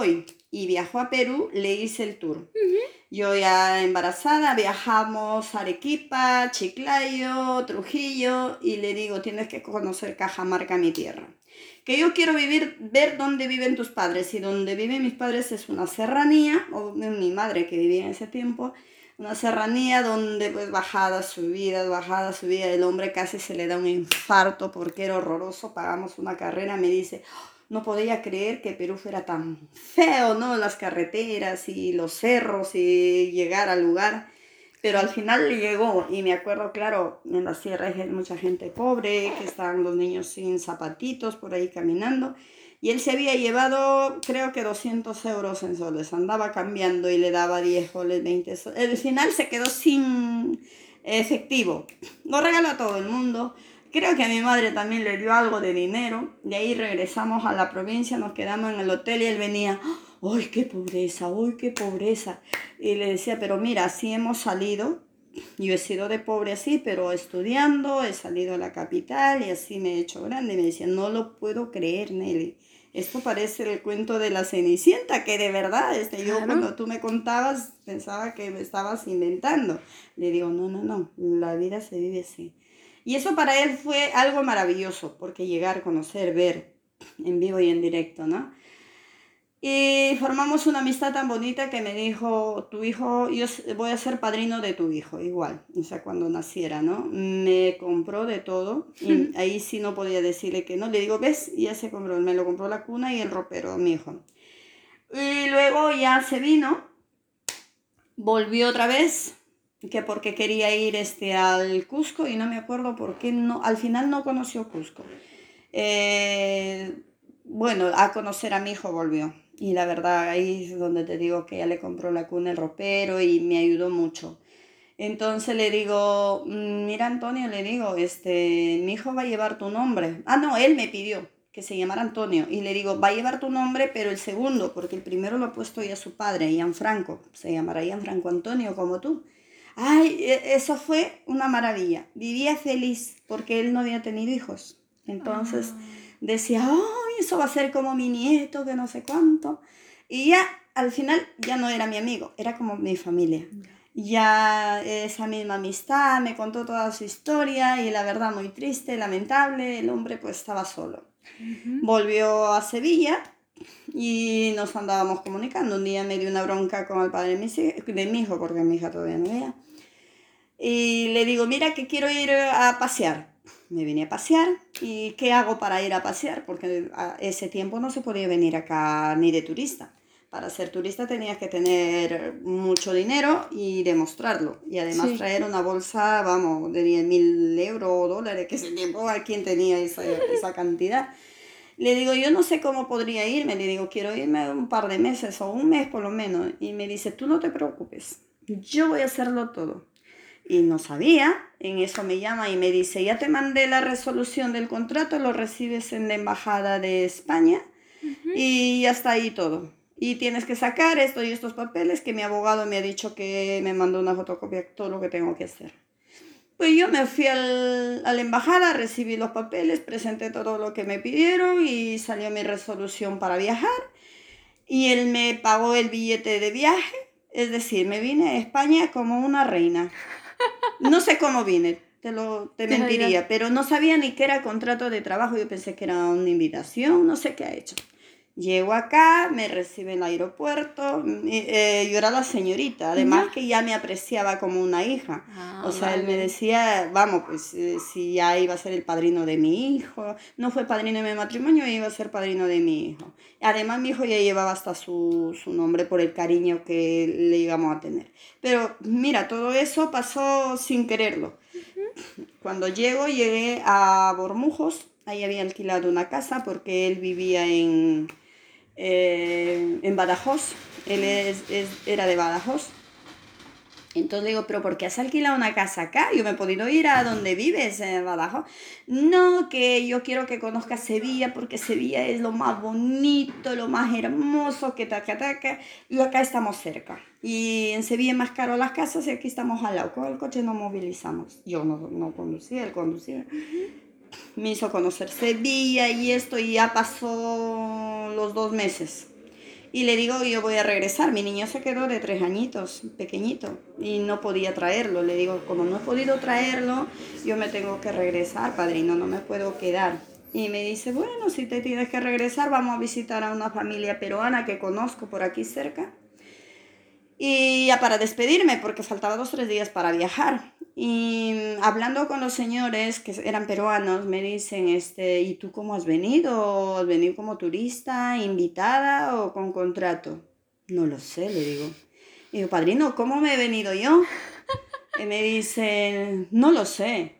y viajó a Perú, le hice el tour. Yo ya embarazada, viajamos a Arequipa, Chiclayo, Trujillo y le digo, tienes que conocer Cajamarca, mi tierra. Que yo quiero vivir, ver dónde viven tus padres y donde viven mis padres es una serranía, o mi madre que vivía en ese tiempo, una serranía donde pues bajadas, subidas, bajadas, subidas, el hombre casi se le da un infarto porque era horroroso, pagamos una carrera, me dice, no podía creer que Perú fuera tan feo, ¿no? Las carreteras y los cerros y llegar al lugar. Pero al final llegó y me acuerdo, claro, en la sierra hay mucha gente pobre, que estaban los niños sin zapatitos por ahí caminando. Y él se había llevado, creo que doscientos euros en soles. Andaba cambiando y le daba diez soles, veinte soles. Al final se quedó sin efectivo. Lo regaló a todo el mundo. Creo que a mi madre también le dio algo de dinero. De ahí regresamos a la provincia, nos quedamos en el hotel y él venía, ¡ay, qué pobreza! ¡Ay, qué pobreza! Y le decía, pero mira, así hemos salido. Yo he sido de pobre así, pero estudiando, he salido a la capital y así me he hecho grande. Y me decía, no lo puedo creer, Nelly. Esto parece el cuento de la Cenicienta, que de verdad, este, yo Claro. cuando tú me contabas pensaba que me estabas inventando. Le digo, no, no, no, la vida se vive así. Y eso para él fue algo maravilloso, porque llegar, conocer, ver en vivo y en directo, ¿no? Y formamos una amistad tan bonita que me dijo, tu hijo, yo voy a ser padrino de tu hijo, igual, o sea, cuando naciera, ¿no? Me compró de todo, y ahí sí no podía decirle que no, le digo, ¿ves? Y ya se compró, me lo compró la cuna y el ropero a mi hijo. Y luego ya se vino, volvió otra vez, que porque quería ir este, al Cusco y no me acuerdo por qué, no, al final no conoció Cusco. Eh, bueno, a conocer a mi hijo volvió. Y la verdad, ahí es donde te digo que ya le compró la cuna el ropero y me ayudó mucho. Entonces le digo, "Mm, mira Antonio, le digo, este, mi hijo va a llevar tu nombre. Ah, no, él me pidió que se llamara Antonio. Y le digo, va a llevar tu nombre, pero el segundo, porque el primero lo ha puesto ya su padre, Gianfranco. Se llamará Gianfranco Antonio como tú. Ay, e- eso fue una maravilla. Vivía feliz porque él no había tenido hijos. Entonces Ah, decía, ay, eso va a ser como mi nieto, que no sé cuánto. Y ya, al final, ya no era mi amigo, era como mi familia. Ya esa misma amistad, me contó toda su historia y la verdad muy triste, lamentable, el hombre pues estaba solo. ujú. Volvió a Sevilla y nos andábamos comunicando. Un día me dio una bronca con el padre de mi, de mi hijo, porque mi hija todavía no veía. Y le digo, mira que quiero ir a pasear. Me vine a pasear. ¿Y qué hago para ir a pasear? Porque a ese tiempo no se podía venir acá ni de turista. Para ser turista tenías que tener mucho dinero y demostrarlo. Y además Sí. traer una bolsa, vamos, de diez mil euros o dólares, que ese tiempo a quien tenía esa, esa cantidad. Le digo, yo no sé cómo podría irme. Le digo, quiero irme un par de meses o un mes por lo menos. Y me dice, tú no te preocupes. Yo voy a hacerlo todo. Y no sabía, en eso me llama y me dice, ya te mandé la resolución del contrato, lo recibes en la embajada de España Ujú. y ya está ahí todo. Y tienes que sacar esto y estos papeles que mi abogado me ha dicho que me mandó una fotocopia, todo lo que tengo que hacer. Pues yo me fui al, a la embajada, recibí los papeles, presenté todo lo que me pidieron y salió mi resolución para viajar. Y él me pagó el billete de viaje, es decir, me vine a España como una reina. No sé cómo vine, te lo te Ya, ya. mentiría, pero no sabía ni que era contrato de trabajo, yo pensé que era una invitación, no sé qué ha hecho. Llego acá, me recibe en el aeropuerto, y, eh, yo era la señorita, ¿Ya? además que ya me apreciaba como una hija. O Ah, sea, él me vale. decía, vamos, pues eh, si ya iba a ser el padrino de mi hijo, no fue padrino de mi matrimonio, iba a ser padrino de mi hijo. Además, mi hijo ya llevaba hasta su, su nombre por el cariño que le íbamos a tener. Pero mira, todo eso pasó sin quererlo. Ujú. Cuando llego, llegué a Bormujos, ahí había alquilado una casa porque él vivía en, eh, en Badajoz, él es, es- era de Badajoz. Entonces digo, pero ¿por qué has alquilado una casa acá? Yo me he podido ir a donde vives, en Badajoz. No, que yo quiero que conozcas Sevilla porque Sevilla es lo más bonito, lo más hermoso, que taca, taca. Y acá estamos cerca. Y en Sevilla es más caro las casas y aquí estamos al lado. Con el coche nos movilizamos. Yo no, no conducía, él conducía. Me hizo conocer Sevilla y esto y ya pasó los dos meses. Y le digo, yo voy a regresar. Mi niño se quedó de tres añitos, pequeñito, y no podía traerlo. Le digo, como no he podido traerlo, yo me tengo que regresar, padrino, no me puedo quedar. Y me dice, bueno, si te tienes que regresar, vamos a visitar a una familia peruana que conozco por aquí cerca. Y ya para despedirme, porque faltaba dos o tres días para viajar. Y hablando con los señores que eran peruanos, me dicen, este, ¿y tú cómo has venido? ¿Has venido como turista, invitada o con contrato? No lo sé, le digo. Y digo, padrino, ¿cómo me he venido yo? Y me dicen, no lo sé.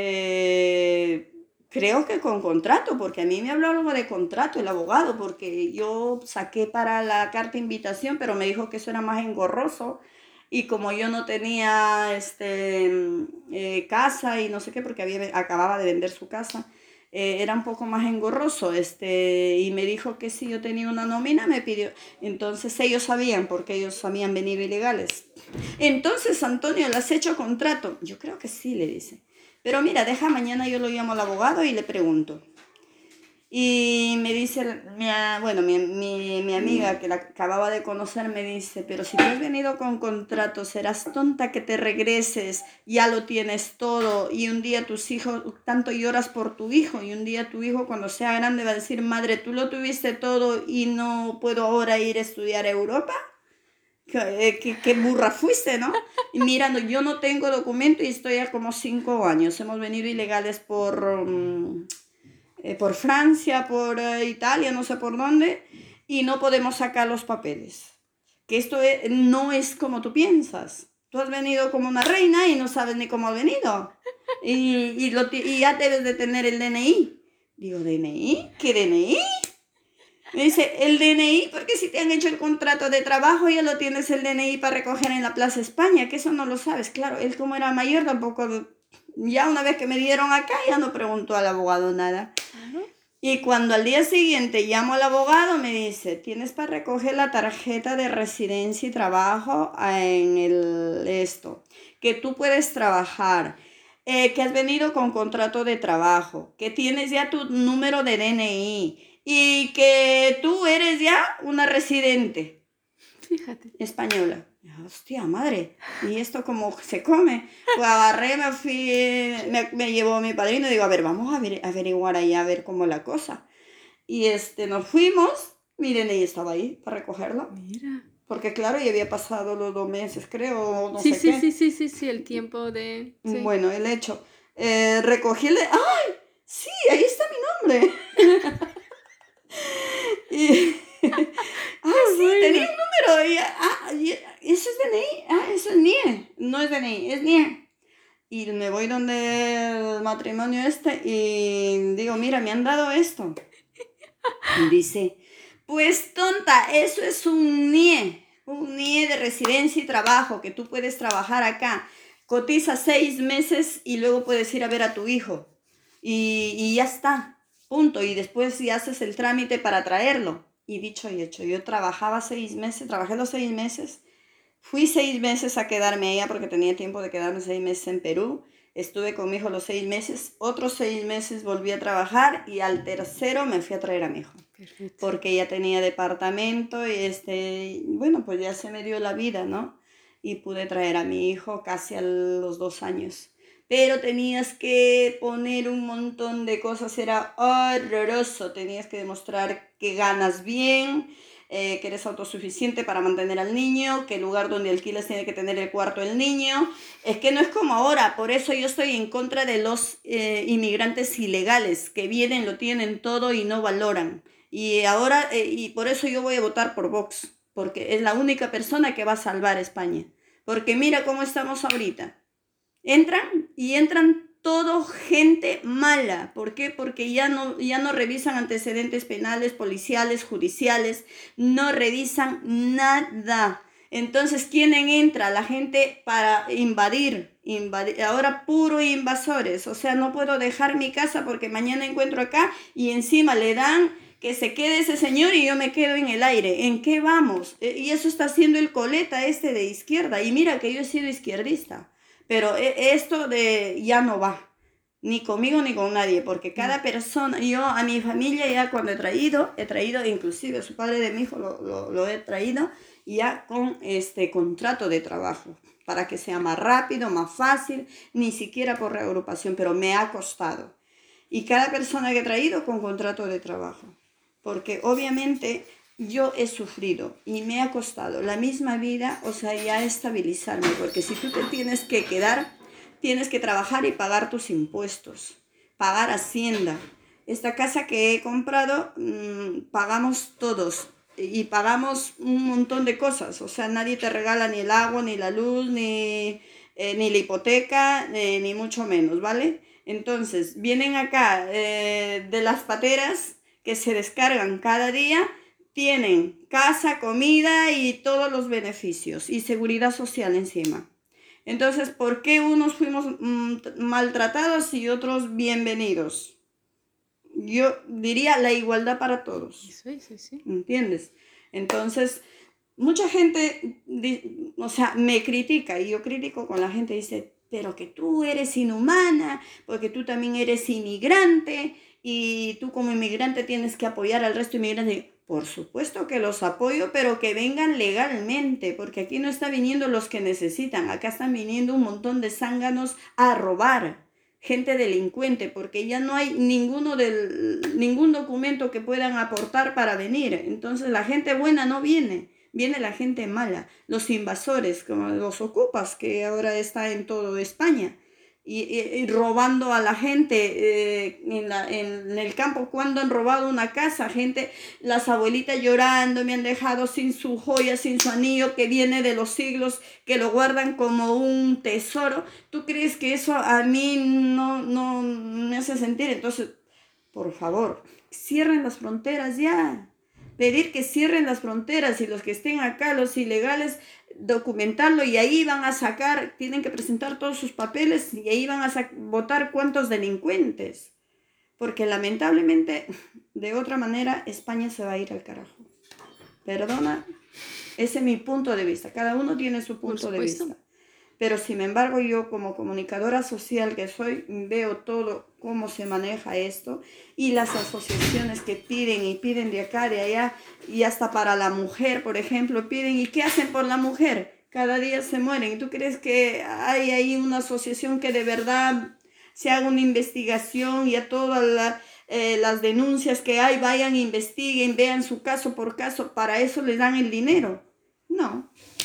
Eh, creo que con contrato, porque a mí me habló algo de contrato el abogado, porque yo saqué para la carta de invitación, pero me dijo que eso era más engorroso. Y como yo no tenía este, eh, casa y no sé qué, porque había, acababa de vender su casa, eh, era un poco más engorroso. Este, y me dijo que si yo tenía una nómina, me pidió. Entonces ellos sabían, porque ellos habían venido ilegales. Entonces, Antonio, ¿le has hecho contrato? Yo creo que sí, le dice. Pero mira, deja, mañana yo lo llamo al abogado y le pregunto. Y me dice, mi, bueno, mi, mi, mi amiga que la acababa de conocer me dice, pero si tú has venido con contrato, serás tonta que te regreses, ya lo tienes todo, y un día tus hijos, tanto lloras por tu hijo, y un día tu hijo cuando sea grande va a decir, madre, tú lo tuviste todo y no puedo ahora ir a estudiar a Europa. Qué, qué, qué burra fuiste, ¿no? Y mirando, yo no tengo documento y estoy ya como cinco años. Hemos venido ilegales por, um, eh, por Francia, por uh, Italia, no sé por dónde, y no podemos sacar los papeles. Que esto es, no es como tú piensas. Tú has venido como una reina y no sabes ni cómo has venido. Y, y, lo, y ya debes de tener el D N I. Digo, ¿D N I? ¿Qué D N I? Me dice, el D N I, porque si te han hecho el contrato de trabajo ya lo tienes el D N I para recoger en la Plaza España, que eso no lo sabes. Claro, él como era mayor tampoco, ya una vez que me dieron acá ya no preguntó al abogado nada. Claro. Y cuando al día siguiente llamo al abogado me dice, tienes para recoger la tarjeta de residencia y trabajo en el esto, que tú puedes trabajar. Eh, que has venido con contrato de trabajo, que tienes ya tu número de D N I, y que tú eres ya una residente. Fíjate. Española. Hostia, madre, ¿y esto cómo se come? Pues agarré, me fui, me, me llevó mi padrino y digo, a ver, vamos a ver, averiguar ahí, a ver cómo es la cosa. Y este, nos fuimos, miren, ella estaba ahí para recogerlo. Mira. Porque claro, ya había pasado los dos meses, creo, no sí, sé sí, qué. Sí, sí, sí, sí, el tiempo de... Sí. Bueno, el hecho. Eh, recogíle, ¡ay! Sí, ahí está mi nombre. Y, ah, sí, bueno. tenía un número. Y, ah, y, ¿eso es D N I? Ah, eso es N I E. No es D N I, es N I E. Y me voy donde el matrimonio este y digo, mira, me han dado esto. Y dice, pues tonta, eso es un N I E. Un N I E de residencia y trabajo, que tú puedes trabajar acá. Cotiza seis meses y luego puedes ir a ver a tu hijo. Y, y ya está. Punto. Y después si haces el trámite para traerlo. Y dicho y hecho, yo trabajaba seis meses, trabajé los seis meses, fui seis meses a quedarme allá porque tenía tiempo de quedarme seis meses en Perú, estuve con mi hijo los seis meses, otros seis meses volví a trabajar y al tercero me fui a traer a mi hijo. Perfecto. Porque ya tenía departamento y este, bueno, pues ya se me dio la vida, ¿no? Y pude traer a mi hijo casi a los dos años. Pero tenías que poner un montón de cosas, era horroroso. Tenías que demostrar que ganas bien, eh, que eres autosuficiente para mantener al niño, que el lugar donde alquilas tiene que tener el cuarto del niño. Es que no es como ahora, por eso yo estoy en contra de los eh, inmigrantes ilegales, que vienen, lo tienen todo y no valoran. Y ahora, eh, y por eso yo voy a votar por Vox, porque es la única persona que va a salvar a España. Porque mira cómo estamos ahorita. Entran y entran todo gente mala. ¿Por qué? Porque ya no, ya no revisan antecedentes penales, policiales, judiciales. No revisan nada. Entonces, ¿quién entra? La gente para invadir, invadir. Ahora puro invasores. O sea, no puedo dejar mi casa porque mañana encuentro acá y encima le dan que se quede ese señor y yo me quedo en el aire. ¿En qué vamos? Y eso está haciendo el coleta este de izquierda. Y mira que yo he sido izquierdista. Pero esto de ya no va. ni conmigo ni con nadie, porque cada persona, yo a mi familia ya cuando he traído, he traído, inclusive a su padre de mi hijo lo, lo, lo he traído ya con este contrato de trabajo, para que sea más rápido, más fácil, ni siquiera por reagrupación, pero me ha costado. Y cada persona que he traído con contrato de trabajo, porque obviamente yo he sufrido y me ha costado la misma vida, o sea, ya estabilizarme, porque si tú te tienes que quedar, tienes que trabajar y pagar tus impuestos, pagar Hacienda. Esta casa que he comprado, mmm, pagamos todos y pagamos un montón de cosas, o sea, nadie te regala ni el agua, ni la luz, ni, eh, ni la hipoteca, eh, ni mucho menos, ¿vale? Entonces, vienen acá eh, de las pateras que se descargan cada día, tienen casa, comida y todos los beneficios y seguridad social encima. Entonces, ¿por qué unos fuimos mm, maltratados y otros bienvenidos? Yo diría la igualdad para todos. Sí, sí, sí. ¿Entiendes? Entonces, mucha gente, o sea, me critica y yo critico con la gente, dice, pero que tú eres inhumana, porque tú también eres inmigrante y tú como inmigrante tienes que apoyar al resto de inmigrantes. Por supuesto que los apoyo, pero que vengan legalmente, porque aquí no están viniendo los que necesitan, acá están viniendo un montón de zánganos a robar, gente delincuente, porque ya no hay ninguno del, ningún documento que puedan aportar para venir. Entonces la gente buena no viene, viene la gente mala, los invasores, como los ocupas, que ahora está en toda España. Y, y, y robando a la gente eh, en, la, en el campo. Cuando han robado una casa, gente, las abuelitas llorando, me han dejado sin su joya, sin su anillo que viene de los siglos, que lo guardan como un tesoro. ¿Tú crees que eso a mí no, no me hace sentir? Entonces, por favor, cierren las fronteras ya. Pedir que cierren las fronteras y los que estén acá, los ilegales, documentarlo y ahí van a sacar, tienen que presentar todos sus papeles y ahí van a votar cuántos delincuentes. Porque lamentablemente, de otra manera, España se va a ir al carajo. Perdona, ese es mi punto de vista. Cada uno tiene su punto de vista. Pero sin embargo, yo como comunicadora social que soy, veo todo cómo se maneja esto y las asociaciones que piden y piden de acá, de allá, y hasta para la mujer, por ejemplo, piden. ¿Y qué hacen por la mujer? Cada día se mueren. ¿Y tú crees que hay ahí una asociación que de verdad se haga una investigación y a todas la, eh, las denuncias que hay vayan, investiguen, vean su caso por caso? Para eso les dan el dinero. No.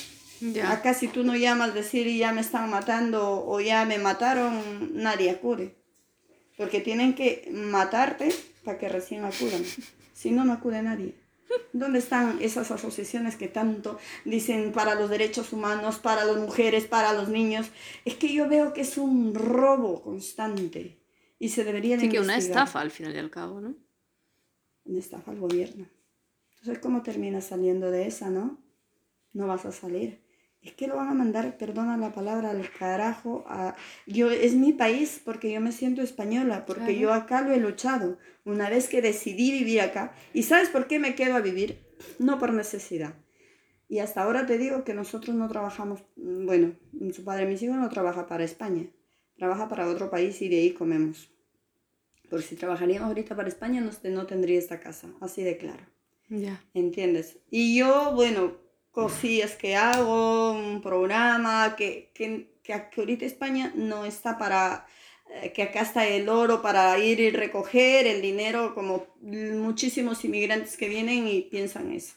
Ya. Acá si tú no llamas a decir ya me están matando o ya me mataron, nadie acude. Porque tienen que matarte para que recién acudan. Si no, no acude nadie. ¿Dónde están esas asociaciones que tanto dicen para los derechos humanos, para las mujeres, para los niños? Es que yo veo que es un robo constante y se debería de sí, investigar. Sí, que una estafa al final y al cabo, ¿no? Una estafa al gobierno. Entonces, ¿cómo terminas saliendo de esa, no? No vas a salir. Es que lo van a mandar, perdona la palabra, al carajo. A... Yo, es mi país porque yo me siento española, porque claro. Yo acá lo he luchado. Una vez que decidí vivir acá. ¿Y sabes por qué me quedo a vivir? No por necesidad. Y hasta ahora te digo que nosotros no trabajamos, bueno, su padre, mis hijos no trabaja para España. Trabaja para otro país y de ahí comemos. Porque si trabajaríamos ahorita para España no, no tendría esta casa, así de claro. Ya. Yeah. ¿Entiendes? Y yo, bueno... cosillas que hago, un programa, que, que, que ahorita España no está para, eh, que acá está el oro para ir y recoger el dinero, como muchísimos inmigrantes que vienen y piensan eso.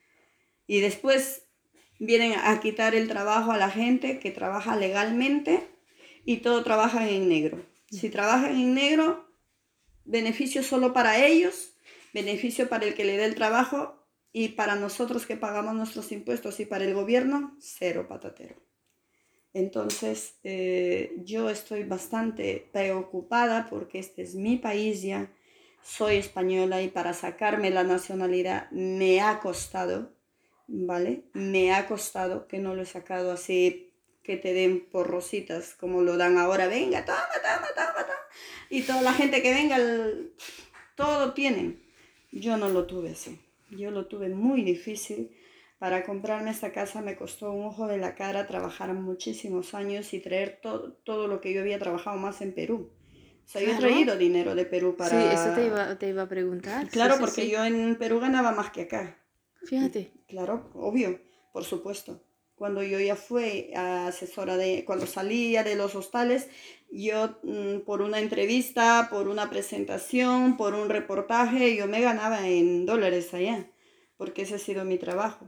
Y después vienen a quitar el trabajo a la gente que trabaja legalmente y todo trabajan en negro. Si trabajan en negro, beneficio solo para ellos, beneficio para el que le dé el trabajo, y para nosotros que pagamos nuestros impuestos y para el gobierno, cero patatero. Entonces, eh, yo estoy bastante preocupada porque este es mi país ya, soy española y para sacarme la nacionalidad me ha costado, ¿vale? Me ha costado, que no lo he sacado así, que te den por rositas como lo dan ahora, venga, toma, toma, toma, toma. Y toda la gente que venga, el, todo tienen. Yo no lo tuve así. Yo lo tuve muy difícil. Para comprarme esta casa me costó un ojo de la cara, trabajar muchísimos años y traer todo, todo lo que yo había trabajado más en Perú. O sea, yo he Claro. traído dinero de Perú para... Sí, eso te iba, te iba a preguntar. Claro, Sí, sí, porque sí. yo en Perú ganaba más que acá. Fíjate. Claro, obvio, por supuesto. Cuando yo ya fui asesora de, cuando salía de los hostales, yo mm, por una entrevista, por una presentación, por un reportaje, yo me ganaba en dólares allá, porque ese ha sido mi trabajo.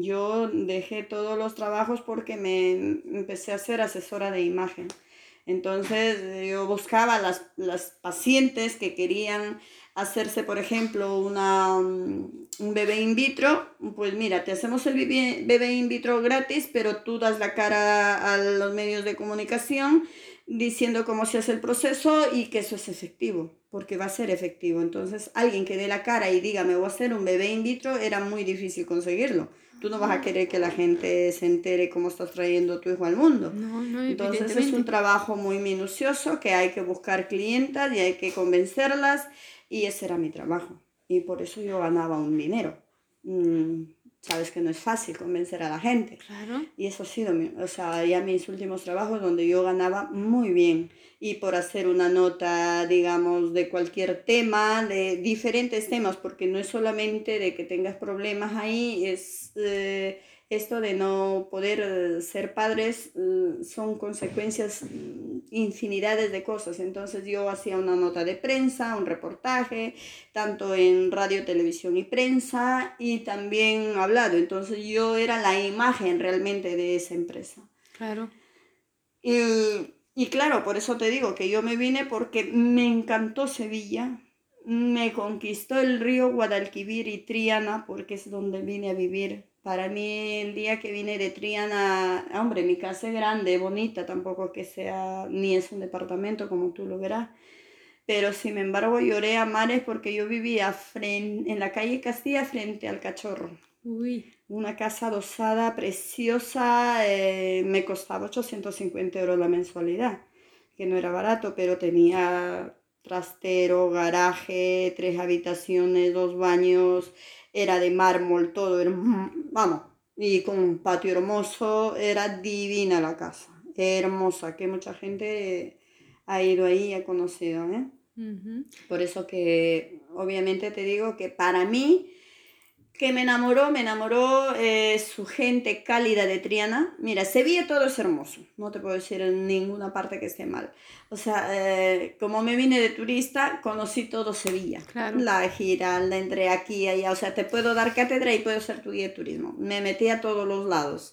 Yo dejé todos los trabajos porque me empecé a ser asesora de imagen. Entonces yo buscaba las, las pacientes que querían hacerse, por ejemplo, una, un bebé in vitro, pues mira, te hacemos el bebé, bebé in vitro gratis, pero tú das la cara a los medios de comunicación diciendo cómo se hace el proceso y que eso es efectivo, porque va a ser efectivo. Entonces, alguien que dé la cara y diga, me voy a hacer un bebé in vitro, era muy difícil conseguirlo. Tú no vas a querer que la gente se entere cómo estás trayendo tu hijo al mundo. No, no, Entonces es un evidentemente. trabajo muy minucioso que hay que buscar clientas y hay que convencerlas y ese era mi trabajo. Y por eso yo ganaba un dinero. Mm, sabes que no es fácil convencer a la gente. Claro. Y eso ha sido, mi, o sea, ya mis últimos trabajos donde yo ganaba muy bien. Y por hacer una nota, digamos, de cualquier tema, de diferentes temas, porque no es solamente de que tengas problemas ahí, es eh, esto de no poder eh, ser padres, eh, son consecuencias, mm, infinidades de cosas. Entonces yo hacía una nota de prensa, un reportaje, tanto en radio, televisión y prensa, y también hablado. Entonces yo era la imagen realmente de esa empresa. Claro. Y, y claro, por eso te digo que yo me vine porque me encantó Sevilla, me conquistó el río Guadalquivir y Triana, porque es donde vine a vivir. Para mí el día que vine de Triana, hombre, mi casa es grande, bonita, tampoco que sea, ni es un departamento como tú lo verás, pero sin embargo lloré a mares porque yo vivía frente, en la calle Castilla frente al Cachorro. Uy. Una casa adosada, preciosa, eh, me costaba ochocientos cincuenta euros la mensualidad, que no era barato, pero tenía trastero, garaje, tres habitaciones, dos baños, era de mármol, todo, era, vamos, y con un patio hermoso, era divina la casa, hermosa, que mucha gente ha ido ahí y ha conocido, ¿eh? Uh-huh. Por eso que obviamente te digo que para mí, que me enamoró, me enamoró eh, su gente cálida de Triana. Mira, Sevilla todo es hermoso, no te puedo decir en ninguna parte que esté mal. O sea, eh, como me vine de turista, conocí todo Sevilla. Claro. La Giralda, entré aquí y allá, o sea, te puedo dar cátedra y puedo ser tu guía de turismo. Me metí a todos los lados.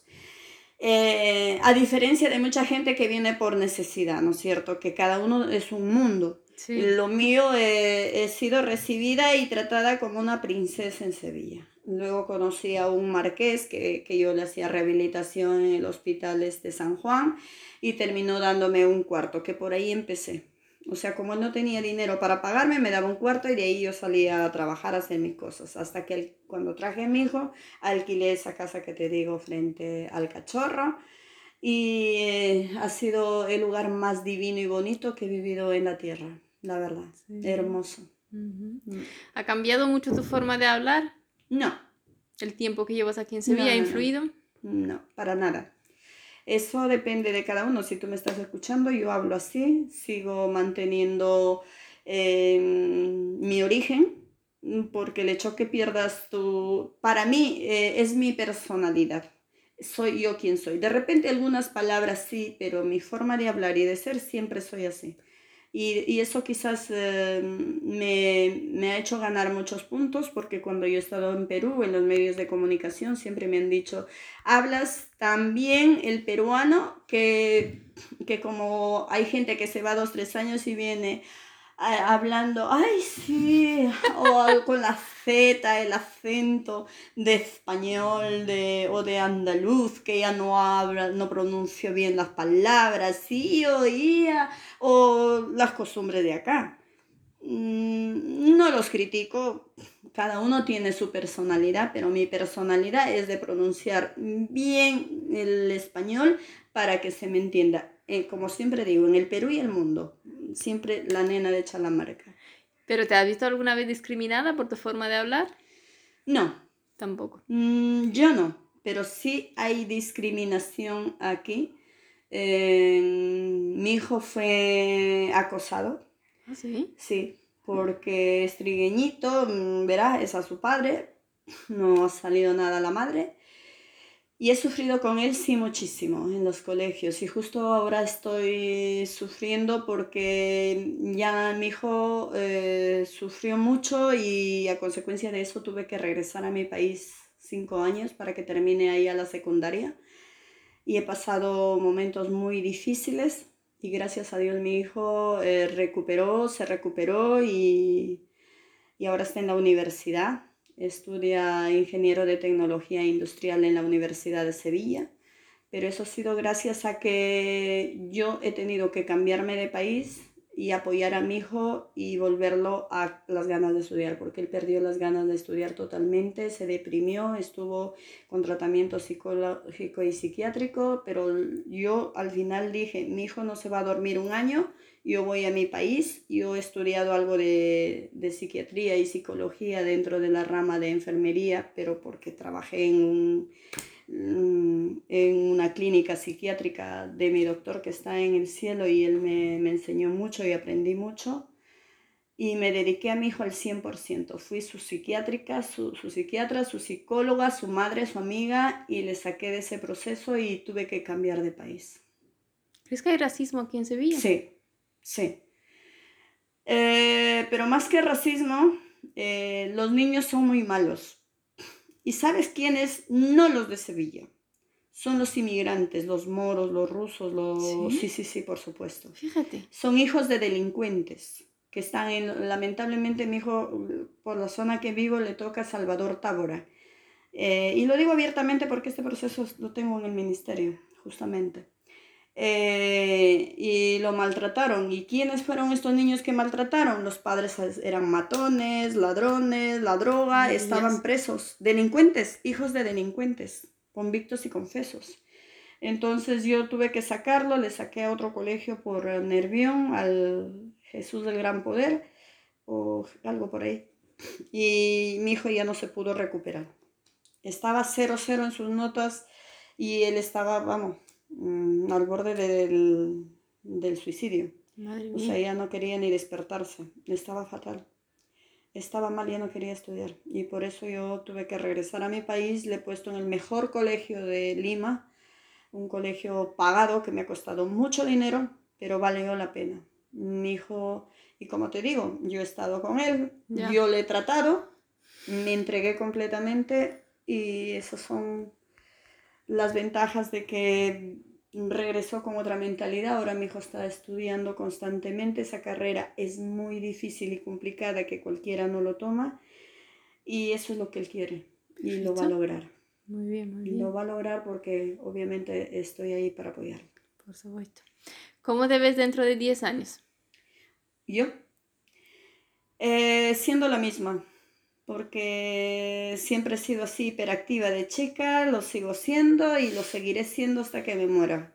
Eh, a diferencia de mucha gente que viene por necesidad, ¿no es cierto? Que cada uno es un mundo. Sí. Lo mío, eh, he sido recibida y tratada como una princesa en Sevilla. Luego conocí a un marqués que, que yo le hacía rehabilitación en el hospital de San Juan y terminó dándome un cuarto, que por ahí empecé. O sea, como él no tenía dinero para pagarme, me daba un cuarto y de ahí yo salía a trabajar, a hacer mis cosas. Hasta que él, cuando traje a mi hijo, alquilé esa casa que te digo frente al Cachorro. Y eh, ha sido el lugar más divino y bonito que he vivido en la tierra, la verdad. Sí. Hermoso. Uh-huh. Mm. ¿Ha cambiado mucho tu forma de hablar? No. ¿El tiempo que llevas aquí en Sevilla No, ha no, influido? no, no, para nada. Eso depende de cada uno. Si tú me estás escuchando, yo hablo así, sigo manteniendo eh, mi origen, porque el hecho que pierdas tu... Para mí eh, es mi personalidad. Soy yo quien soy. De repente algunas palabras sí, pero mi forma de hablar y de ser siempre soy así. Y, y eso quizás eh, me, me ha hecho ganar muchos puntos porque cuando yo he estado en Perú, en los medios de comunicación, siempre me han dicho, hablas tan bien el peruano que, que como hay gente que se va dos, tres años y viene a- hablando, ay sí, o con la Z, el acento de español de, o de andaluz, que ya no habla, no pronuncia bien las palabras, sí, oía, o las costumbres de acá. Mm, no los critico, cada uno tiene su personalidad, pero mi personalidad es de pronunciar bien el español para que se me entienda. Eh, como siempre digo, en el Perú y el mundo, siempre la nena de Chalamarca. ¿Pero te has visto alguna vez discriminada por tu forma de hablar? No, Tampoco. mm, yo no, pero sí hay discriminación aquí. Eh, mi hijo fue acosado ¿Ah, sí? Sí, porque es trigueñito, mm, verá, es a su padre, no ha salido nada a la madre. Y he sufrido con él, sí, muchísimo en los colegios. Y justo ahora estoy sufriendo porque ya mi hijo eh, sufrió mucho y a consecuencia de eso tuve que regresar a mi país cinco años para que termine ahí a la secundaria. Y he pasado momentos muy difíciles y gracias a Dios mi hijo eh, recuperó, se recuperó y, y ahora está en la universidad. Estudia ingeniero de tecnología industrial en la Universidad de Sevilla, pero eso ha sido gracias a que yo he tenido que cambiarme de país y apoyar a mi hijo y volverlo a las ganas de estudiar, porque él perdió las ganas de estudiar totalmente, se deprimió, estuvo con tratamiento psicológico y psiquiátrico, pero yo al final dije, mi hijo no se va a dormir un año, yo voy a mi país, yo he estudiado algo de, de psiquiatría y psicología dentro de la rama de enfermería, pero porque trabajé en un en una clínica psiquiátrica de mi doctor que está en el cielo y él me, me enseñó mucho y aprendí mucho y me dediqué a mi hijo al cien por ciento. Fui su psiquiátrica, su, su psiquiatra, su psicóloga, su madre, su amiga y le saqué de ese proceso y tuve que cambiar de país. ¿Crees que hay racismo aquí en Sevilla? Sí, sí. Eh, pero más que racismo, eh, los niños son muy malos. ¿Y sabes quiénes? No los de Sevilla. Son los inmigrantes, los moros, los rusos, los... Sí, Sí, sí, sí, por supuesto. fíjate. Son hijos de delincuentes que están en... Lamentablemente, mi hijo, por la zona que vivo, le toca Salvador Tábora. Eh, y lo digo abiertamente porque este proceso lo tengo en el ministerio, justamente. Eh, y lo maltrataron. ¿Y quiénes fueron estos niños que maltrataron? Los padres eran matones, ladrones, la droga, Ay, estaban Dios. presos, delincuentes, hijos de delincuentes, convictos y confesos. Entonces yo tuve que sacarlo, le saqué a otro colegio por Nervión, al Jesús del Gran Poder, o algo por ahí. Y mi hijo ya no se pudo recuperar. Estaba cero cero en sus notas y él estaba, vamos, mm, al borde del, del suicidio. Madre O sea, mía. ya no quería ni despertarse, estaba fatal. Estaba mal, ya no quería estudiar. Y por eso yo tuve que regresar a mi país, le he puesto en el mejor colegio de Lima, un colegio pagado que me ha costado mucho dinero, pero valió la pena. Mi hijo, y como te digo, yo he estado con él, Ya. yo le he tratado, me entregué completamente y esas son las ventajas de que regresó con otra mentalidad. Ahora mi hijo está estudiando constantemente, esa carrera es muy difícil y complicada que cualquiera no lo toma y eso es lo que él quiere y lo va a Perfecto. lograr. Muy bien, muy Lo bien. va a lograr porque obviamente estoy ahí para apoyarlo. Por supuesto. ¿Cómo te ves dentro de diez años? Yo, eh, siendo la misma, porque siempre he sido así hiperactiva de chica, lo sigo siendo y lo seguiré siendo hasta que me muera.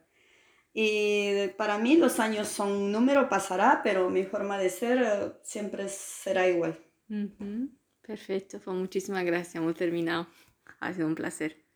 Y para mí los años son un número, pasará, pero mi forma de ser eh, siempre será igual. Ujú. Perfecto, pues muchísimas gracias, hemos terminado. Ha sido un placer.